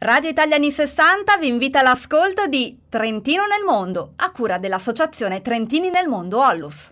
Radio Italiani 60 vi invita all'ascolto di Trentino nel Mondo, a cura dell'Associazione Trentini nel Mondo Onlus.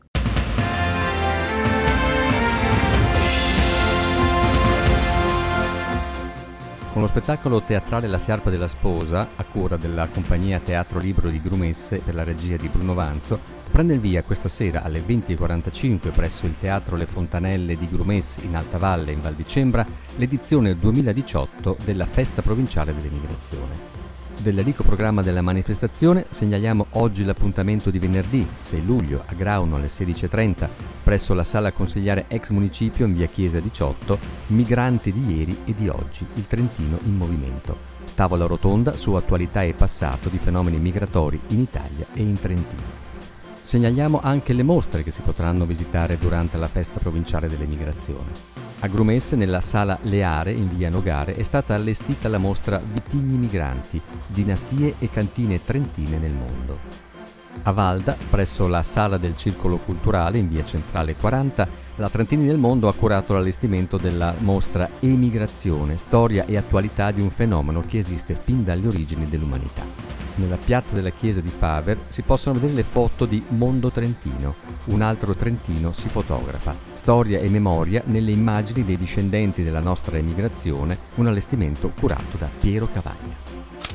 Con lo spettacolo teatrale La Sciarpa della Sposa, a cura della compagnia Teatro Libro di Grumesse per la regia di Bruno Vanzo, prende il via questa sera alle 20:45 presso il Teatro Le Fontanelle di Grumesse in Alta Valle in Val di Cembra l'edizione 2018 della Festa Provinciale dell'Emigrazione. Del ricco programma della manifestazione segnaliamo oggi l'appuntamento di venerdì 6 luglio a Grauno alle 16:30 presso la sala consigliare ex municipio in via Chiesa 18, Migranti di ieri e di oggi, il Trentino in movimento. Tavola rotonda su attualità e passato di fenomeni migratori in Italia e in Trentino. Segnaliamo anche le mostre che si potranno visitare durante la festa provinciale dell'emigrazione. A Grumesse, nella sala Leare in via Nogare, è stata allestita la mostra Vitigni migranti, dinastie e cantine trentine nel mondo. A Valda, presso la sala del Circolo Culturale in via Centrale 40, la Trentini nel Mondo ha curato l'allestimento della mostra Emigrazione, storia e attualità di un fenomeno che esiste fin dalle origini dell'umanità. Nella piazza della chiesa di Faver si possono vedere le foto di Mondo Trentino, un altro trentino si fotografa. Storia e memoria nelle immagini dei discendenti della nostra emigrazione, un allestimento curato da Piero Cavagna.